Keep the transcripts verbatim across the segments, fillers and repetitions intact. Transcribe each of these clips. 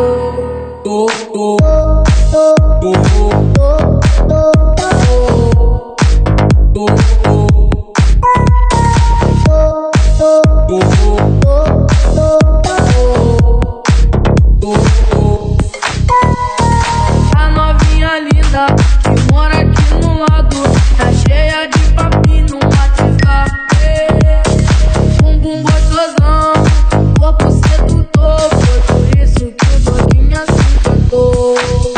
A novinha linda que mora aqui no lado, tá cheia de papinho no WhatsApp. Bumbum gostosão, corpo sedutor, foi por isso que o doguinho assim cantou.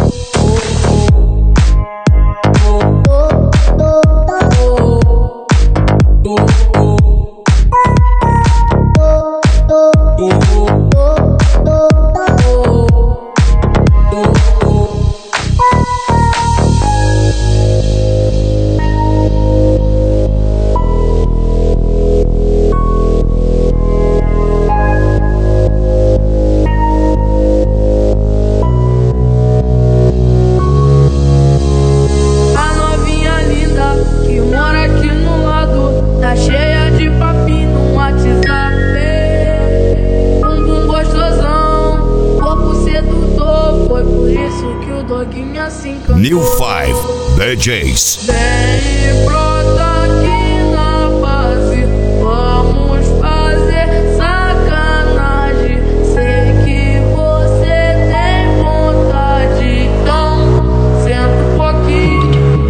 Cheia de papinho no WhatsApp. Bumbum gostosão, corpo sedutor, foi por isso que o doguinho assim cantou. New Five D Js. Vem brota aqui na base, vamos fazer sacanagem. Sei que você tem vontade, então senta um pouquinho.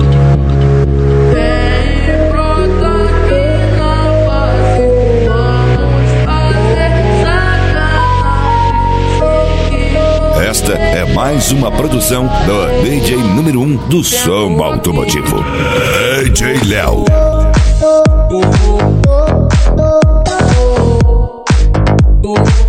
Vem brota aqui na base, vamos fazer sacanagem. Sei que Esta é mais uma produção do D J número um do som automotivo, D J Léo. você